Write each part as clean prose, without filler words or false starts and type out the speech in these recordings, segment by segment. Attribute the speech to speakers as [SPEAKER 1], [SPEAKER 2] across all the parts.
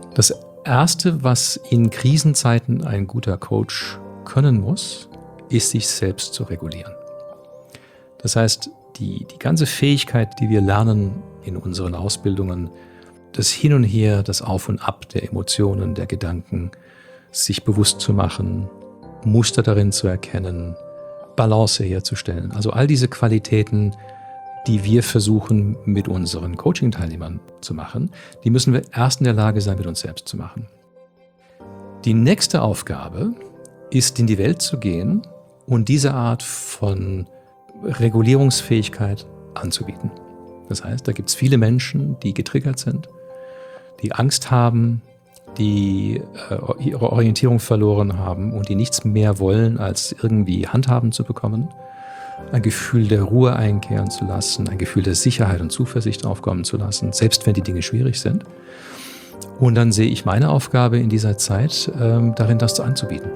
[SPEAKER 1] Das Erste, was in Krisenzeiten ein guter Coach können muss, ist, sich selbst zu regulieren. Das heißt, die ganze Fähigkeit, die wir lernen in unseren Ausbildungen, das Hin und Her, das Auf und Ab der Emotionen, der Gedanken, sich bewusst zu machen, Muster darin zu erkennen, Balance herzustellen. Also all diese Qualitäten, die wir versuchen mit unseren Coaching-Teilnehmern zu machen, die müssen wir erst in der Lage sein, mit uns selbst zu machen. Die nächste Aufgabe ist, in die Welt zu gehen und diese Art von Regulierungsfähigkeit anzubieten. Das heißt, da gibt es viele Menschen, die getriggert sind, die Angst haben, die ihre Orientierung verloren haben und die nichts mehr wollen, als irgendwie handhaben zu bekommen, ein Gefühl der Ruhe einkehren zu lassen, ein Gefühl der Sicherheit und Zuversicht aufkommen zu lassen, selbst wenn die Dinge schwierig sind. Und dann sehe ich meine Aufgabe in dieser Zeit darin, das anzubieten.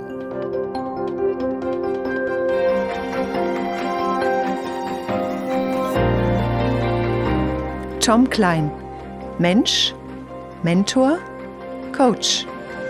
[SPEAKER 2] Tom Klein, Mensch, Mentor, Coach.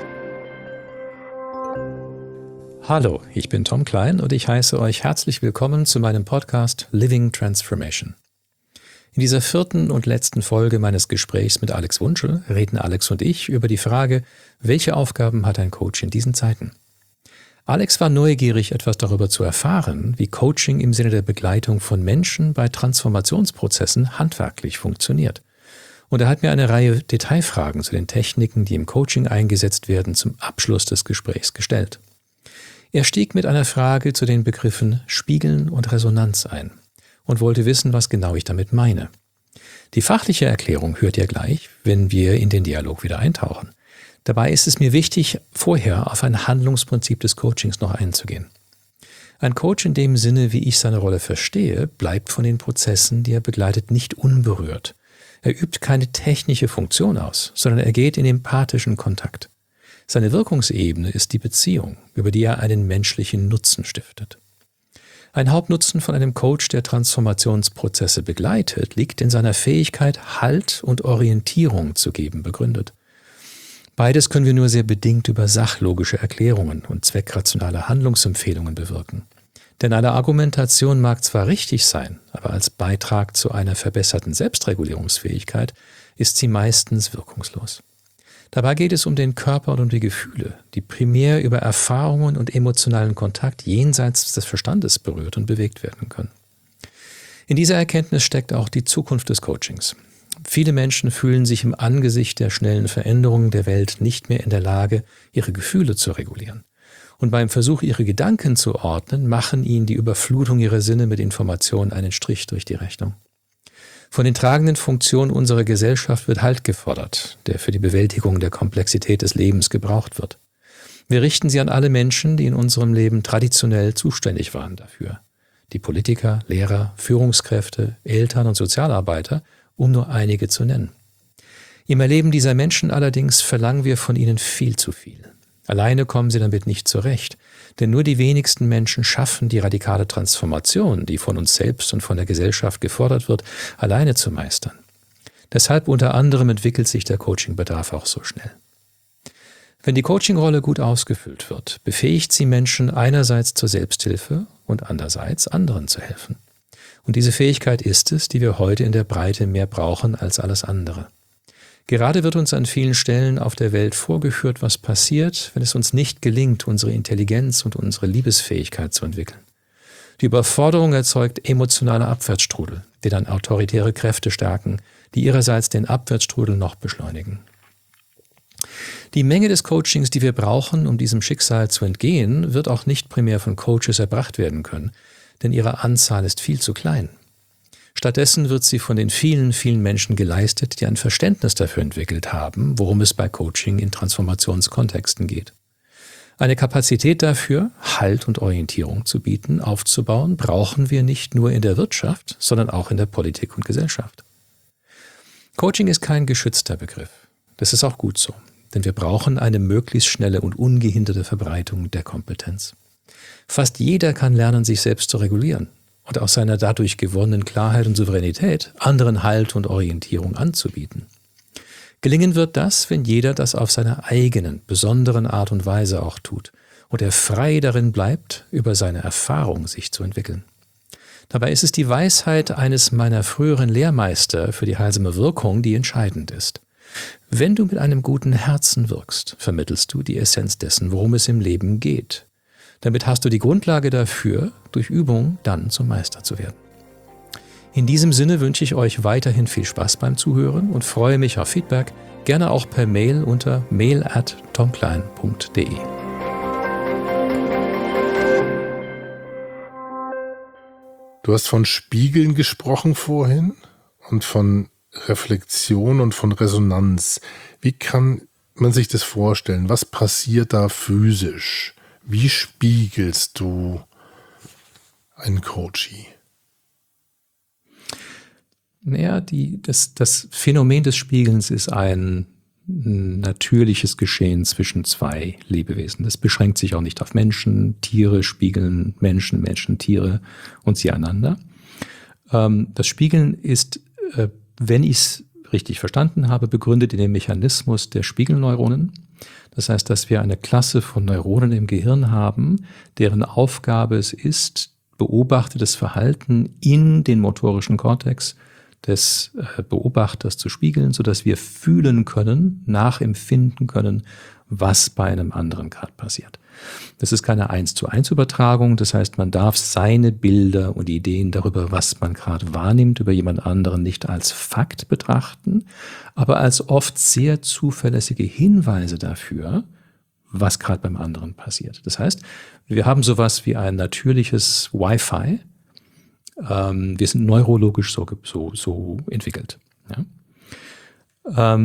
[SPEAKER 1] Hallo, ich bin Tom Klein und ich heiße euch herzlich willkommen zu meinem Podcast Living Transformation. In dieser 4. und letzten Folge meines Gesprächs mit Alex Wunschel reden Alex und ich über die Frage, welche Aufgaben hat ein Coach in diesen Zeiten? Alex war neugierig, etwas darüber zu erfahren, wie Coaching im Sinne der Begleitung von Menschen bei Transformationsprozessen handwerklich funktioniert. Und er hat mir eine Reihe Detailfragen zu den Techniken, die im Coaching eingesetzt werden, zum Abschluss des Gesprächs gestellt. Er stieg mit einer Frage zu den Begriffen Spiegeln und Resonanz ein und wollte wissen, was genau ich damit meine. Die fachliche Erklärung hört ihr gleich, wenn wir in den Dialog wieder eintauchen. Dabei ist es mir wichtig, vorher auf ein Handlungsprinzip des Coachings noch einzugehen. Ein Coach in dem Sinne, wie ich seine Rolle verstehe, bleibt von den Prozessen, die er begleitet, nicht unberührt. Er übt keine technische Funktion aus, sondern er geht in empathischen Kontakt. Seine Wirkungsebene ist die Beziehung, über die er einen menschlichen Nutzen stiftet. Ein Hauptnutzen von einem Coach, der Transformationsprozesse begleitet, liegt in seiner Fähigkeit, Halt und Orientierung zu geben, begründet. Beides können wir nur sehr bedingt über sachlogische Erklärungen und zweckrationale Handlungsempfehlungen bewirken. Denn eine Argumentation mag zwar richtig sein, aber als Beitrag zu einer verbesserten Selbstregulierungsfähigkeit ist sie meistens wirkungslos. Dabei geht es um den Körper und um die Gefühle, die primär über Erfahrungen und emotionalen Kontakt jenseits des Verstandes berührt und bewegt werden können. In dieser Erkenntnis steckt auch die Zukunft des Coachings. Viele Menschen fühlen sich im Angesicht der schnellen Veränderungen der Welt nicht mehr in der Lage, ihre Gefühle zu regulieren. Und beim Versuch, ihre Gedanken zu ordnen, machen ihnen die Überflutung ihrer Sinne mit Informationen einen Strich durch die Rechnung. Von den tragenden Funktionen unserer Gesellschaft wird Halt gefordert, der für die Bewältigung der Komplexität des Lebens gebraucht wird. Wir richten sie an alle Menschen, die in unserem Leben traditionell zuständig waren dafür. Die Politiker, Lehrer, Führungskräfte, Eltern und Sozialarbeiter, um nur einige zu nennen. Im Erleben dieser Menschen allerdings verlangen wir von ihnen viel zu viel. Alleine kommen sie damit nicht zurecht, denn nur die wenigsten Menschen schaffen die radikale Transformation, die von uns selbst und von der Gesellschaft gefordert wird, alleine zu meistern. Deshalb unter anderem entwickelt sich der Coachingbedarf auch so schnell. Wenn die Coachingrolle gut ausgefüllt wird, befähigt sie Menschen einerseits zur Selbsthilfe und andererseits anderen zu helfen. Und diese Fähigkeit ist es, die wir heute in der Breite mehr brauchen als alles andere. Gerade wird uns an vielen Stellen auf der Welt vorgeführt, was passiert, wenn es uns nicht gelingt, unsere Intelligenz und unsere Liebesfähigkeit zu entwickeln. Die Überforderung erzeugt emotionale Abwärtsstrudel, die dann autoritäre Kräfte stärken, die ihrerseits den Abwärtsstrudel noch beschleunigen. Die Menge des Coachings, die wir brauchen, um diesem Schicksal zu entgehen, wird auch nicht primär von Coaches erbracht werden können, denn ihre Anzahl ist viel zu klein. Stattdessen wird sie von den vielen, vielen Menschen geleistet, die ein Verständnis dafür entwickelt haben, worum es bei Coaching in Transformationskontexten geht. Eine Kapazität dafür, Halt und Orientierung zu bieten, aufzubauen, brauchen wir nicht nur in der Wirtschaft, sondern auch in der Politik und Gesellschaft. Coaching ist kein geschützter Begriff. Das ist auch gut so, denn wir brauchen eine möglichst schnelle und ungehinderte Verbreitung der Kompetenz. Fast jeder kann lernen, sich selbst zu regulieren und aus seiner dadurch gewonnenen Klarheit und Souveränität anderen Halt und Orientierung anzubieten. Gelingen wird das, wenn jeder das auf seiner eigenen, besonderen Art und Weise auch tut und er frei darin bleibt, über seine Erfahrung sich zu entwickeln. Dabei ist es die Weisheit eines meiner früheren Lehrmeister für die heilsame Wirkung, die entscheidend ist. Wenn du mit einem guten Herzen wirkst, vermittelst du die Essenz dessen, worum es im Leben geht. Damit hast du die Grundlage dafür, durch Übung dann zum Meister zu werden. In diesem Sinne wünsche ich euch weiterhin viel Spaß beim Zuhören und freue mich auf Feedback, gerne auch per Mail unter mail@tomklein.de.
[SPEAKER 3] Du hast von Spiegeln gesprochen vorhin und von Reflexion und von Resonanz. Wie kann man sich das vorstellen? Was passiert da physisch? Wie spiegelst du einen Coachee?
[SPEAKER 1] Naja, das Phänomen des Spiegelns ist ein natürliches Geschehen zwischen zwei Lebewesen. Das beschränkt sich auch nicht auf Menschen. Tiere spiegeln Menschen, Menschen, Tiere und sie einander. Das Spiegeln ist, wenn ich es richtig verstanden habe, begründet in dem Mechanismus der Spiegelneuronen. Das heißt, dass wir eine Klasse von Neuronen im Gehirn haben, deren Aufgabe es ist, beobachtetes Verhalten in den motorischen Kortex des Beobachters zu spiegeln, sodass wir fühlen können, nachempfinden können, was bei einem anderen gerade passiert. Das ist keine 1:1 Übertragung, das heißt, man darf seine Bilder und Ideen darüber, was man gerade wahrnimmt, über jemand anderen nicht als Fakt betrachten, aber als oft sehr zuverlässige Hinweise dafür, was gerade beim anderen passiert. Das heißt, wir haben sowas wie ein natürliches Wi-Fi. Wir sind neurologisch so entwickelt. Ja?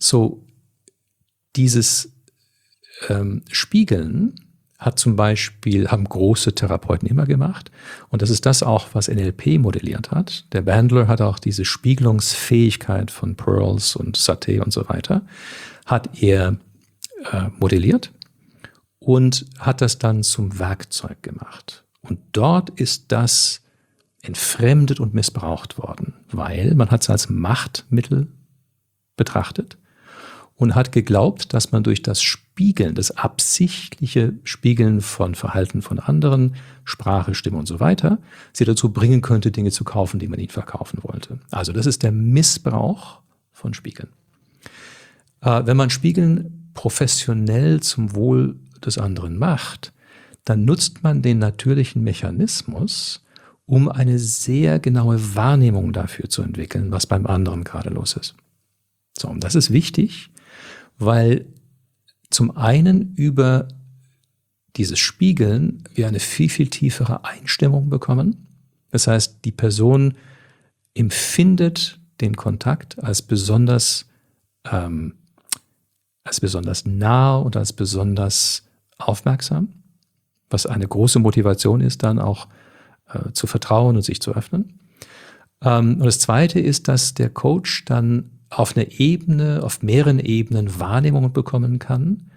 [SPEAKER 1] Dieses Spiegeln haben große Therapeuten immer gemacht. Und das ist das auch, was NLP modelliert hat. Der Bandler hat auch diese Spiegelungsfähigkeit von Pearls und Satie und so weiter, hat er modelliert und hat das dann zum Werkzeug gemacht. Und dort ist das entfremdet und missbraucht worden, weil man hat es als Machtmittel betrachtet und hat geglaubt, dass man durch das Spiegeln, das absichtliche Spiegeln von Verhalten von anderen, Sprache, Stimme und so weiter, sie dazu bringen könnte, Dinge zu kaufen, die man ihnen verkaufen wollte. Also das ist der Missbrauch von Spiegeln. Wenn man Spiegeln professionell zum Wohl des anderen macht, dann nutzt man den natürlichen Mechanismus, um eine sehr genaue Wahrnehmung dafür zu entwickeln, was beim anderen gerade los ist. So, und das ist wichtig, weil zum einen über dieses Spiegeln wir eine viel, viel tiefere Einstimmung bekommen. Das heißt, die Person empfindet den Kontakt als besonders nah und als besonders aufmerksam, was eine große Motivation ist, dann auch zu vertrauen und sich zu öffnen. Und das Zweite ist, dass der Coach dann auf mehreren Ebenen Wahrnehmungen bekommen kann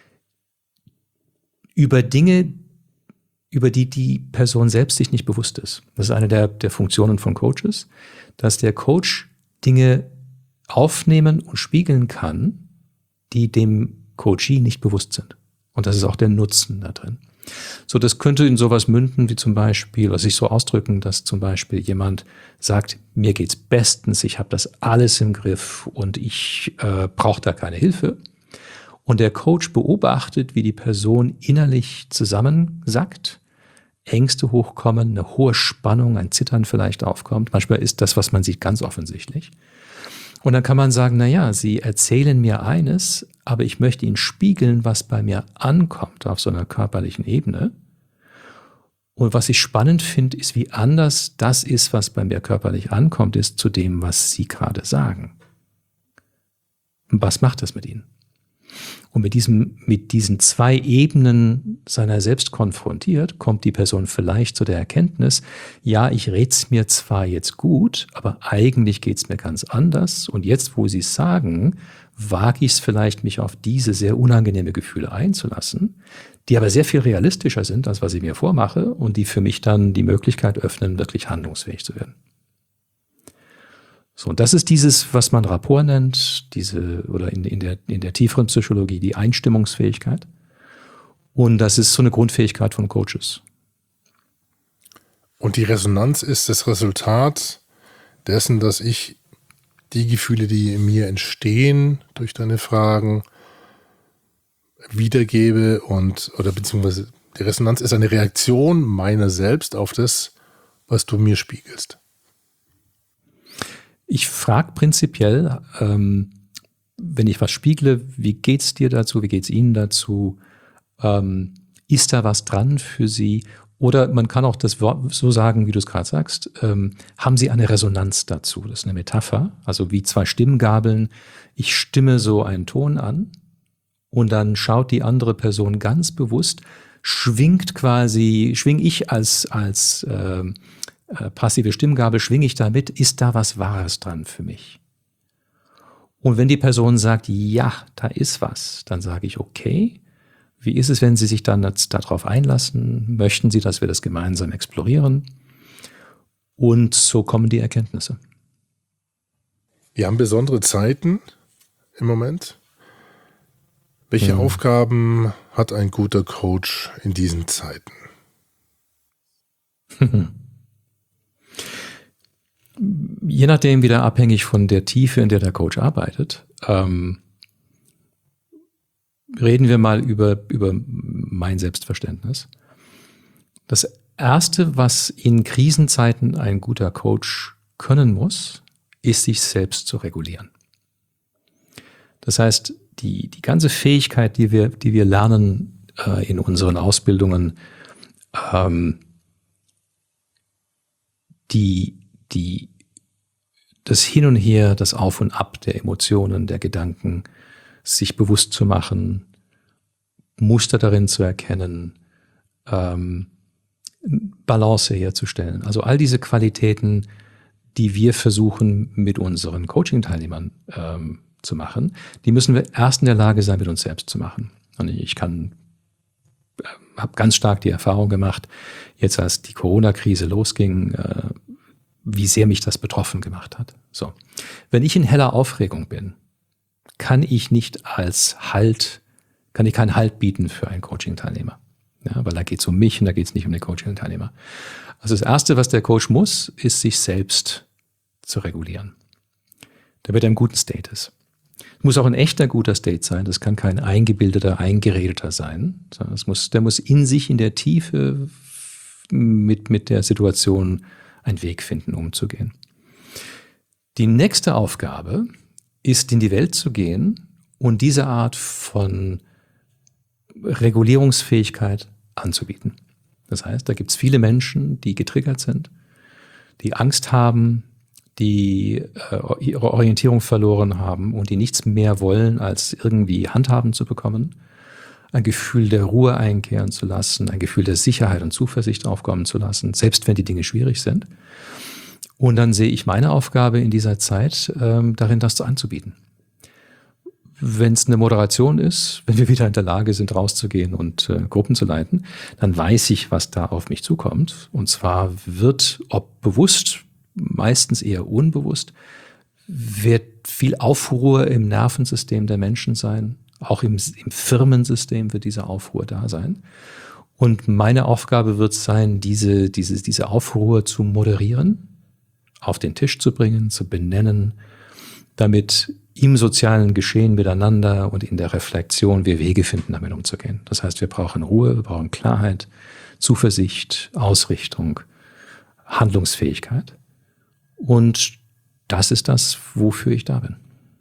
[SPEAKER 1] über Dinge, über die die Person selbst sich nicht bewusst ist. Das ist eine der Funktionen von Coaches, dass der Coach Dinge aufnehmen und spiegeln kann, die dem Coachee nicht bewusst sind. Und das ist auch der Nutzen da drin. So, das könnte in sowas münden, wie zum Beispiel, was sich so ausdrücken, dass zum Beispiel jemand sagt, mir geht's bestens, ich habe das alles im Griff und ich brauche da keine Hilfe. Und der Coach beobachtet, wie die Person innerlich zusammensackt, Ängste hochkommen, eine hohe Spannung, ein Zittern vielleicht aufkommt. Manchmal ist das, was man sieht, ganz offensichtlich. Und dann kann man sagen, naja, Sie erzählen mir eines, aber ich möchte Ihnen spiegeln, was bei mir ankommt auf so einer körperlichen Ebene. Und was ich spannend finde, ist, wie anders das ist, was bei mir körperlich ankommt, ist zu dem, was Sie gerade sagen. Und was macht das mit Ihnen? Und mit diesen zwei Ebenen seiner selbst konfrontiert, kommt die Person vielleicht zu der Erkenntnis, ja, ich red's mir zwar jetzt gut, aber eigentlich geht's mir ganz anders. Und jetzt, wo Sie es sagen, wage ich es vielleicht, mich auf diese sehr unangenehme Gefühle einzulassen, die aber sehr viel realistischer sind, als was ich mir vormache und die für mich dann die Möglichkeit öffnen, wirklich handlungsfähig zu werden. So, und das ist dieses, was man Rapport nennt, oder in der tieferen Psychologie die Einstimmungsfähigkeit. Und das ist so eine Grundfähigkeit von Coaches.
[SPEAKER 3] Und die Resonanz ist das Resultat dessen, dass ich die Gefühle, die in mir entstehen durch deine Fragen, wiedergebe oder beziehungsweise die Resonanz ist eine Reaktion meiner selbst auf das, was du mir spiegelst.
[SPEAKER 1] Ich frage prinzipiell, wenn ich was spiegle, wie geht's dir dazu, wie geht's Ihnen dazu? Ist da was dran für Sie? Oder man kann auch das Wort so sagen, wie du es gerade sagst, haben Sie eine Resonanz dazu? Das ist eine Metapher, also wie zwei Stimmgabeln. Ich stimme so einen Ton an und dann schaut die andere Person ganz bewusst, schwing ich als passive Stimmgabel, schwinge ich damit, ist da was Wahres dran für mich? Und wenn die Person sagt, ja, da ist was, dann sage ich, okay, wie ist es, wenn Sie sich dann darauf einlassen? Möchten Sie, dass wir das gemeinsam explorieren? Und so kommen die Erkenntnisse.
[SPEAKER 3] Wir haben besondere Zeiten im Moment. Welche Aufgaben hat ein guter Coach in diesen Zeiten?
[SPEAKER 1] Je nachdem wieder abhängig von der Tiefe, in der der Coach arbeitet, reden wir mal über mein Selbstverständnis. Das Erste, was in Krisenzeiten ein guter Coach können muss, ist, sich selbst zu regulieren. Das heißt, die ganze Fähigkeit, die wir lernen in unseren Ausbildungen, das Hin und Her, das Auf und Ab der Emotionen, der Gedanken, sich bewusst zu machen, Muster darin zu erkennen, Balance herzustellen. Also all diese Qualitäten, die wir versuchen mit unseren Coaching-Teilnehmern zu machen, die müssen wir erst in der Lage sein, mit uns selbst zu machen. Und ich habe ganz stark die Erfahrung gemacht, jetzt als die Corona-Krise losging, wie sehr mich das betroffen gemacht hat. So, wenn ich in heller Aufregung bin, kann ich keinen Halt bieten für einen Coaching-Teilnehmer. Ja, weil da geht es um mich und da geht es nicht um den Coaching-Teilnehmer. Also das Erste, was der Coach muss, ist, sich selbst zu regulieren, damit er im guten State ist. Es muss auch ein echter guter State sein. Das kann kein eingebildeter, eingeredeter sein. Der muss in sich, in der Tiefe mit der Situation einen Weg finden, umzugehen. Die nächste Aufgabe ist, in die Welt zu gehen und diese Art von Regulierungsfähigkeit anzubieten. Das heißt, da gibt es viele Menschen, die getriggert sind, die Angst haben, die ihre Orientierung verloren haben und die nichts mehr wollen, als irgendwie handhaben zu bekommen, ein Gefühl der Ruhe einkehren zu lassen, ein Gefühl der Sicherheit und Zuversicht aufkommen zu lassen, selbst wenn die Dinge schwierig sind. Und dann sehe ich meine Aufgabe in dieser Zeit darin, das anzubieten. Wenn es eine Moderation ist, wenn wir wieder in der Lage sind, rauszugehen und Gruppen zu leiten, dann weiß ich, was da auf mich zukommt. Und zwar wird, ob bewusst, meistens eher unbewusst, wird viel Aufruhr im Nervensystem der Menschen sein. Auch im Firmensystem wird diese Aufruhr da sein. Und meine Aufgabe wird sein, diese Aufruhr zu moderieren, auf den Tisch zu bringen, zu benennen, damit im sozialen Geschehen miteinander und in der Reflexion wir Wege finden, damit umzugehen. Das heißt, wir brauchen Ruhe, wir brauchen Klarheit, Zuversicht, Ausrichtung, Handlungsfähigkeit. Und das ist das, wofür ich da bin.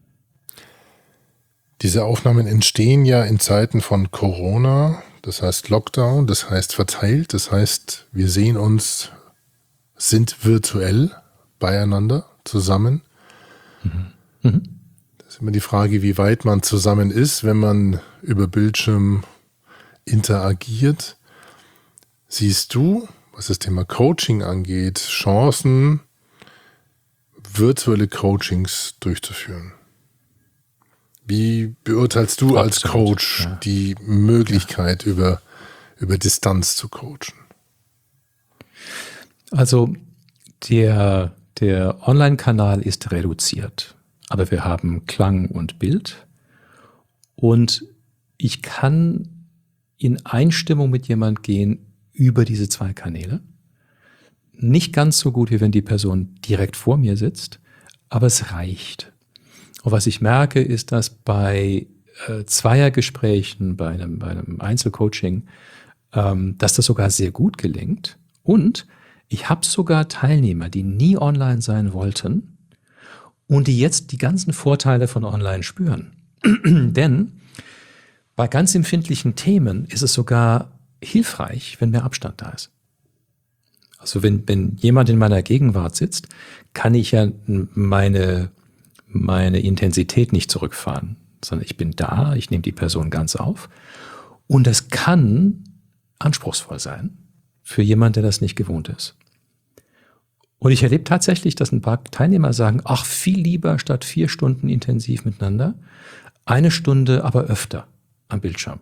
[SPEAKER 3] Diese Aufnahmen entstehen ja in Zeiten von Corona, das heißt Lockdown, das heißt verteilt, das heißt, wir sehen uns, sind virtuell beieinander, zusammen. Das ist immer die Frage, wie weit man zusammen ist, wenn man über Bildschirm interagiert. Siehst du, was das Thema Coaching angeht, Chancen, virtuelle Coachings durchzuführen? Wie beurteilst du als Coach die Möglichkeit, über Distanz zu coachen?
[SPEAKER 1] Also der Der Online-Kanal ist reduziert, aber wir haben Klang und Bild und ich kann in Einstimmung mit jemand gehen über diese 2 Kanäle. Nicht ganz so gut, wie wenn die Person direkt vor mir sitzt, aber es reicht. Und was ich merke, ist, dass bei Zweiergesprächen, bei einem Einzelcoaching, dass das sogar sehr gut gelingt. Und ich habe sogar Teilnehmer, die nie online sein wollten und die jetzt die ganzen Vorteile von online spüren. Denn bei ganz empfindlichen Themen ist es sogar hilfreich, wenn mehr Abstand da ist. Also wenn jemand in meiner Gegenwart sitzt, kann ich ja meine Intensität nicht zurückfahren, sondern ich bin da, ich nehme die Person ganz auf und das kann anspruchsvoll sein für jemanden, der das nicht gewohnt ist. Und ich erlebe tatsächlich, dass ein paar Teilnehmer sagen, ach, viel lieber statt 4 Stunden intensiv miteinander, 1 Stunde aber öfter am Bildschirm.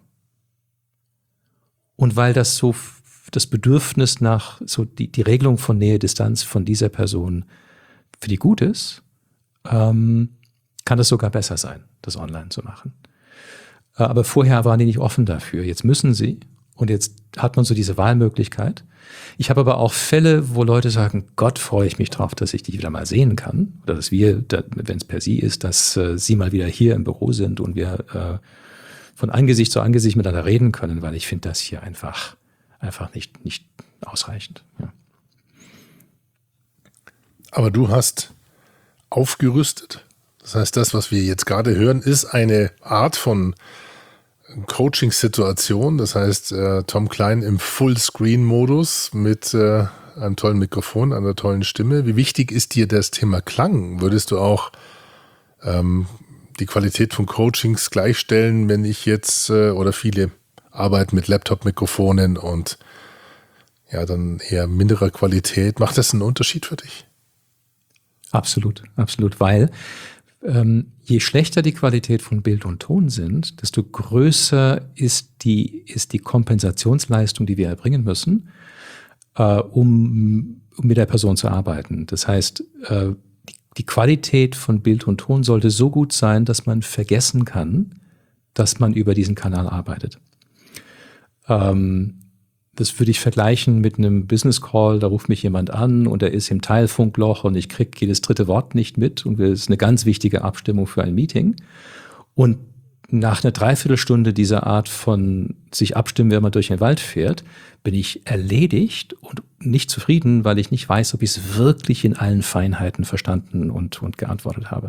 [SPEAKER 1] Und weil das so das Bedürfnis nach so die Regelung von Nähe, Distanz von dieser Person für die gut ist, kann es sogar besser sein, das online zu machen. Aber vorher waren die nicht offen dafür. Jetzt müssen sie und jetzt hat man so diese Wahlmöglichkeit. Ich habe aber auch Fälle, wo Leute sagen, Gott, freue ich mich drauf, dass ich dich wieder mal sehen kann. Oder dass wir, wenn es per Sie ist, dass Sie mal wieder hier im Büro sind und wir von Angesicht zu Angesicht miteinander reden können, weil ich finde das hier einfach nicht ausreichend. Ja.
[SPEAKER 3] Aber du hast aufgerüstet. Das heißt, das, was wir jetzt gerade hören, ist eine Art von Coaching-Situation. Das heißt, Tom Klein im Full-Screen-Modus mit einem tollen Mikrofon, einer tollen Stimme. Wie wichtig ist dir das Thema Klang? Würdest du auch die Qualität von Coachings gleichstellen, wenn ich jetzt oder viele arbeiten mit Laptop-Mikrofonen und ja, dann eher minderer Qualität? Macht das einen Unterschied für dich?
[SPEAKER 1] Absolut, weil je schlechter die Qualität von Bild und Ton sind, desto größer ist die Kompensationsleistung, die wir erbringen müssen, um mit der Person zu arbeiten. Das heißt, die Qualität von Bild und Ton sollte so gut sein, dass man vergessen kann, dass man über diesen Kanal arbeitet. Das würde ich vergleichen mit einem Business Call, da ruft mich jemand an und er ist im Teilfunkloch und ich kriege jedes 3. Wort nicht mit und es ist eine ganz wichtige Abstimmung für ein Meeting. Und nach einer Dreiviertelstunde dieser Art von sich abstimmen, wenn man durch den Wald fährt, bin ich erledigt und nicht zufrieden, weil ich nicht weiß, ob ich es wirklich in allen Feinheiten verstanden und geantwortet habe.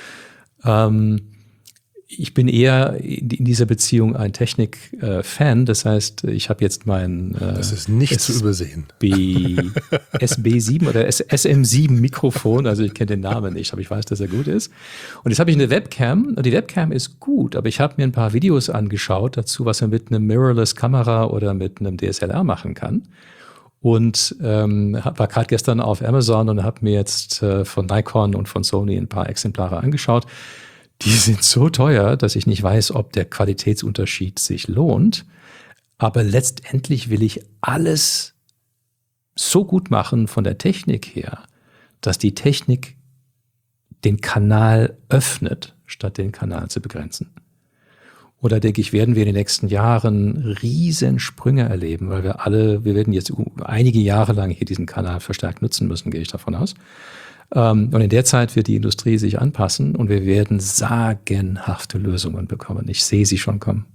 [SPEAKER 1] Ich bin eher in dieser Beziehung ein Technik-Fan. Das heißt, ich habe jetzt mein
[SPEAKER 3] das ist nicht zu übersehen.
[SPEAKER 1] SB7 oder SM7 Mikrofon. Also ich kenne den Namen nicht, aber ich weiß, dass er gut ist. Und jetzt habe ich eine Webcam und die Webcam ist gut, aber ich habe mir ein paar Videos angeschaut dazu, was man mit einem Mirrorless-Kamera oder mit einem DSLR machen kann. Und war gerade gestern auf Amazon und habe mir jetzt von Nikon und von Sony ein paar Exemplare angeschaut. Die sind so teuer, dass ich nicht weiß, ob der Qualitätsunterschied sich lohnt. Aber letztendlich will ich alles so gut machen von der Technik her, dass die Technik den Kanal öffnet, statt den Kanal zu begrenzen. Oder denke ich, werden wir in den nächsten Jahren riesen Sprünge erleben, weil wir werden jetzt einige Jahre lang hier diesen Kanal verstärkt nutzen müssen, gehe ich davon aus. Und in der Zeit wird die Industrie sich anpassen und wir werden sagenhafte Lösungen bekommen. Ich sehe sie schon kommen.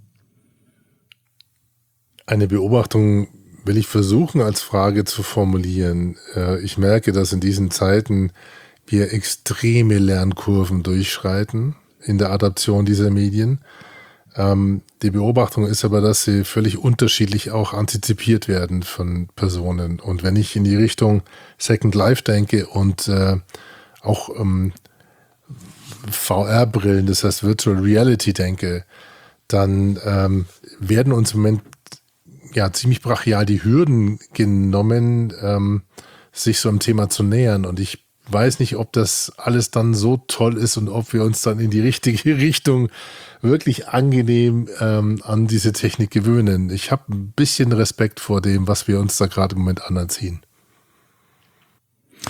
[SPEAKER 3] Eine Beobachtung will ich versuchen als Frage zu formulieren. Ich merke, dass in diesen Zeiten wir extreme Lernkurven durchschreiten in der Adaption dieser Medien. Die Beobachtung ist aber, dass sie völlig unterschiedlich auch antizipiert werden von Personen. Und wenn ich in die Richtung Second Life denke und auch VR-Brillen, das heißt Virtual Reality denke, dann werden uns im Moment ja ziemlich brachial die Hürden genommen, sich so einem Thema zu nähern. Und ich weiß nicht, ob das alles dann so toll ist und ob wir uns dann in die richtige Richtung wirklich angenehm an diese Technik gewöhnen. Ich habe ein bisschen Respekt vor dem, was wir uns da gerade im Moment anerziehen.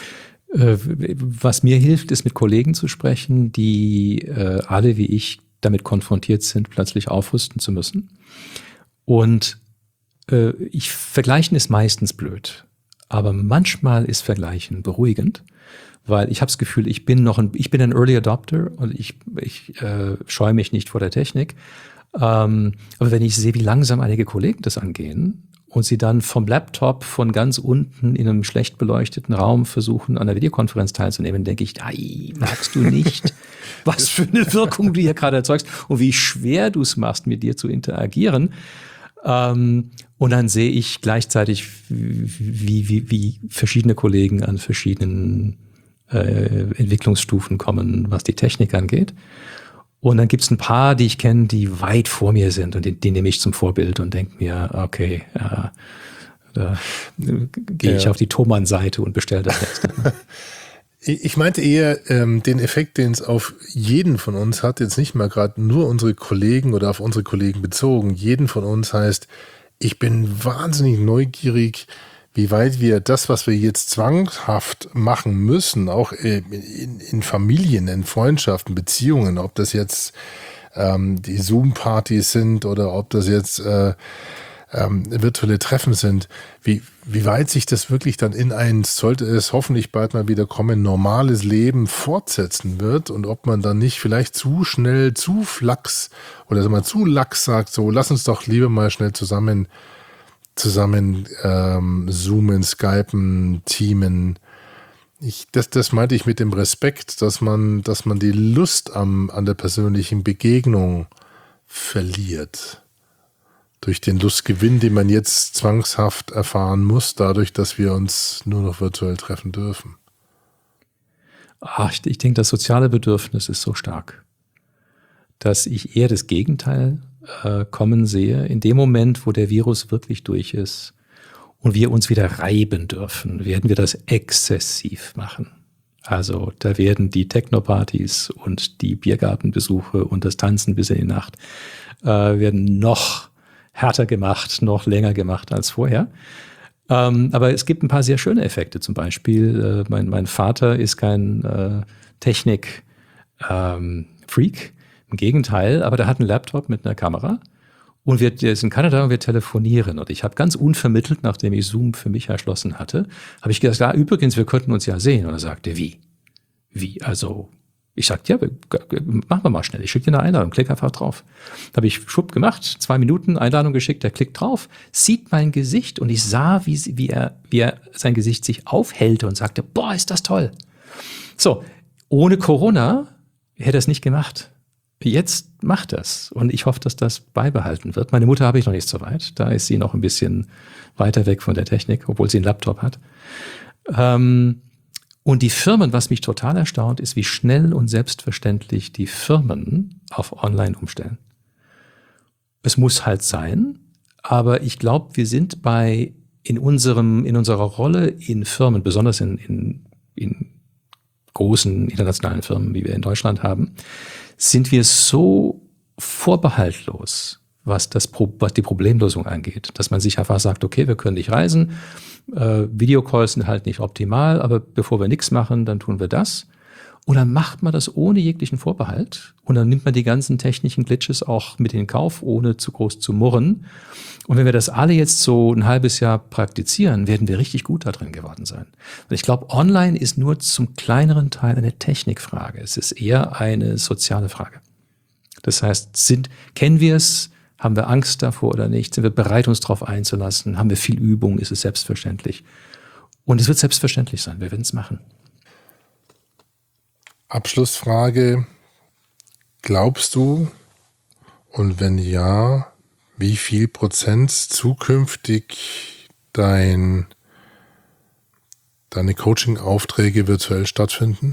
[SPEAKER 1] Was mir hilft, ist mit Kollegen zu sprechen, die alle wie ich damit konfrontiert sind, plötzlich aufrüsten zu müssen. Und Vergleichen ist meistens blöd, aber manchmal ist Vergleichen beruhigend, weil ich habe das Gefühl, ich bin ein Early Adopter und ich scheue mich nicht vor der Technik. Aber wenn ich sehe, wie langsam einige Kollegen das angehen und sie dann vom Laptop von ganz unten in einem schlecht beleuchteten Raum versuchen, an der Videokonferenz teilzunehmen, denke ich, merkst du nicht, was für eine Wirkung du hier gerade erzeugst und wie schwer du es machst, mit dir zu interagieren. Und dann sehe ich gleichzeitig, wie verschiedene Kollegen an verschiedenen Entwicklungsstufen kommen, was die Technik angeht. Und dann gibt es ein paar, die ich kenne, die weit vor mir sind und die nehme ich zum Vorbild und denke mir, okay, da gehe ich auf die Thomann-Seite und bestelle das nächste.
[SPEAKER 3] Ich meinte eher den Effekt, den es auf jeden von uns hat, jetzt nicht mal gerade nur unsere Kollegen oder auf unsere Kollegen bezogen. Jeden von uns heißt, ich bin wahnsinnig neugierig, wie weit wir das, was wir jetzt zwanghaft machen müssen, auch in Familien, in Freundschaften, Beziehungen, ob das jetzt die Zoom-Partys sind oder ob das jetzt virtuelle Treffen sind, wie weit sich das wirklich dann sollte es hoffentlich bald mal wieder kommen, normales Leben fortsetzen wird und ob man dann nicht vielleicht zu schnell, zu flachs oder zu lax sagt, so lass uns doch lieber mal schnell zusammen zoomen, skypen, teamen. Das meinte ich mit dem Respekt, dass man die Lust an der persönlichen Begegnung verliert. Durch den Lustgewinn, den man jetzt zwangshaft erfahren muss, dadurch, dass wir uns nur noch virtuell treffen dürfen.
[SPEAKER 1] Ich denke, das soziale Bedürfnis ist so stark, dass ich eher das Gegenteil kommen sehe. In dem Moment, wo der Virus wirklich durch ist und wir uns wieder reiben dürfen, werden wir das exzessiv machen. Also da werden die Techno-Partys und die Biergartenbesuche und das Tanzen bis in die Nacht werden noch härter gemacht, noch länger gemacht als vorher. Aber es gibt ein paar sehr schöne Effekte. Zum Beispiel, mein Vater ist kein Technik-Freak, im Gegenteil, aber der hat einen Laptop mit einer Kamera und der ist in Kanada und wir telefonieren. Und ich habe ganz unvermittelt, nachdem ich Zoom für mich erschlossen hatte, habe ich gesagt, übrigens, wir könnten uns ja sehen. Und er sagte, wie? Wie? Also, ich sagte, ja, machen wir mal schnell. Ich schicke dir eine Einladung, klick einfach drauf. Habe ich schwupp gemacht, 2 Minuten Einladung geschickt, der klickt drauf, sieht mein Gesicht und ich sah, wie er sein Gesicht sich aufhellte und sagte, boah, ist das toll. So, ohne Corona hätte er es nicht gemacht. Jetzt macht das und ich hoffe, dass das beibehalten wird. Meine Mutter habe ich noch nicht so weit. Da ist sie noch ein bisschen weiter weg von der Technik, obwohl sie einen Laptop hat. Und die Firmen, was mich total erstaunt, ist, wie schnell und selbstverständlich die Firmen auf Online umstellen. Es muss halt sein, aber ich glaube, wir sind in unserer Rolle in Firmen, besonders in großen internationalen Firmen, wie wir in Deutschland haben, sind wir so vorbehaltlos, was die Problemlösung angeht, dass man sich einfach sagt, okay, wir können nicht reisen, Videocalls sind halt nicht optimal, aber bevor wir nichts machen, dann tun wir das. Und dann macht man das ohne jeglichen Vorbehalt und dann nimmt man die ganzen technischen Glitches auch mit in Kauf, ohne zu groß zu murren. Und wenn wir das alle jetzt so ein halbes Jahr praktizieren, werden wir richtig gut da drin geworden sein. Und ich glaube, online ist nur zum kleineren Teil eine Technikfrage. Es ist eher eine soziale Frage. Das heißt, kennen wir es? Haben wir Angst davor oder nicht? Sind wir bereit, uns darauf einzulassen? Haben wir viel Übung? Ist es selbstverständlich? Und es wird selbstverständlich sein. Wir werden es machen.
[SPEAKER 3] Abschlussfrage. Glaubst du, und wenn ja, wie viel Prozent zukünftig deine Coaching-Aufträge virtuell stattfinden?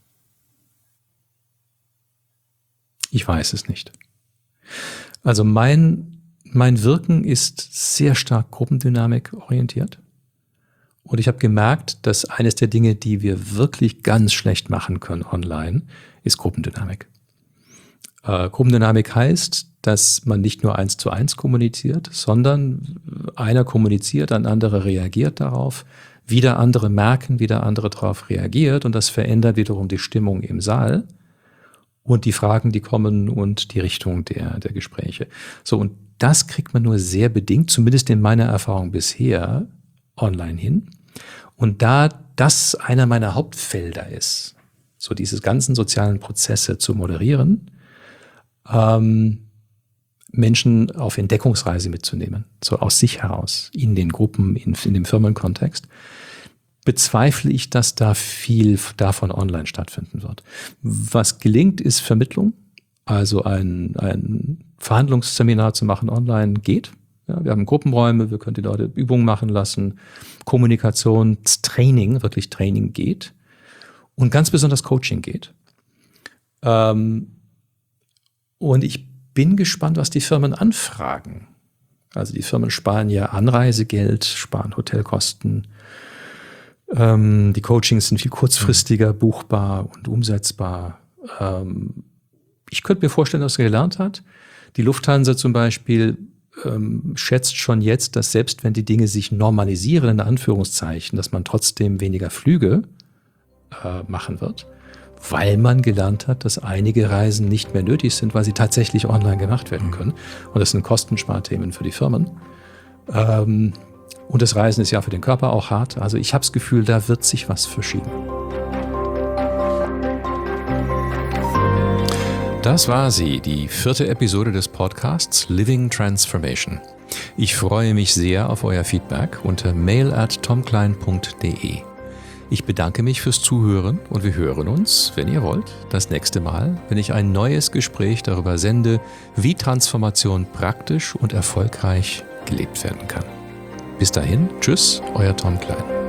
[SPEAKER 1] Ich weiß es nicht. Also mein Wirken ist sehr stark Gruppendynamik orientiert. Und ich habe gemerkt, dass eines der Dinge, die wir wirklich ganz schlecht machen können online, ist Gruppendynamik. Gruppendynamik heißt, dass man nicht nur 1:1 kommuniziert, sondern einer kommuniziert, ein anderer reagiert darauf. wieder andere merken, wieder andere darauf reagiert und das verändert wiederum die Stimmung im Saal und die Fragen, die kommen und die Richtung der Gespräche. So, und das kriegt man nur sehr bedingt, zumindest in meiner Erfahrung bisher, online hin. Und da das einer meiner Hauptfelder ist, so diese ganzen sozialen Prozesse zu moderieren, Menschen auf Entdeckungsreise mitzunehmen, so aus sich heraus, in den Gruppen, in dem Firmenkontext, bezweifle ich, dass da viel davon online stattfinden wird. Was gelingt, ist Vermittlung. Also ein Verhandlungsseminar zu machen online geht. Ja, wir haben Gruppenräume, wir können die Leute Übungen machen lassen. Kommunikationstraining, wirklich Training geht. Und ganz besonders Coaching geht. Und ich bin gespannt, was die Firmen anfragen. Also die Firmen sparen ja Anreisegeld, sparen Hotelkosten. Die Coachings sind viel kurzfristiger buchbar und umsetzbar. Ich könnte mir vorstellen, was er gelernt hat. Die Lufthansa zum Beispiel schätzt schon jetzt, dass selbst wenn die Dinge sich normalisieren, in Anführungszeichen, dass man trotzdem weniger Flüge machen wird, weil man gelernt hat, dass einige Reisen nicht mehr nötig sind, weil sie tatsächlich online gemacht werden können. Und das sind Kostensparthemen für die Firmen. Und das Reisen ist ja für den Körper auch hart. Also ich habe das Gefühl, da wird sich was verschieben. Das war sie, die 4. Episode des Podcasts Living Transformation. Ich freue mich sehr auf euer Feedback unter mail@tomklein.de. Ich bedanke mich fürs Zuhören und wir hören uns, wenn ihr wollt, das nächste Mal, wenn ich ein neues Gespräch darüber sende, wie Transformation praktisch und erfolgreich gelebt werden kann. Bis dahin, tschüss, euer Tom Klein.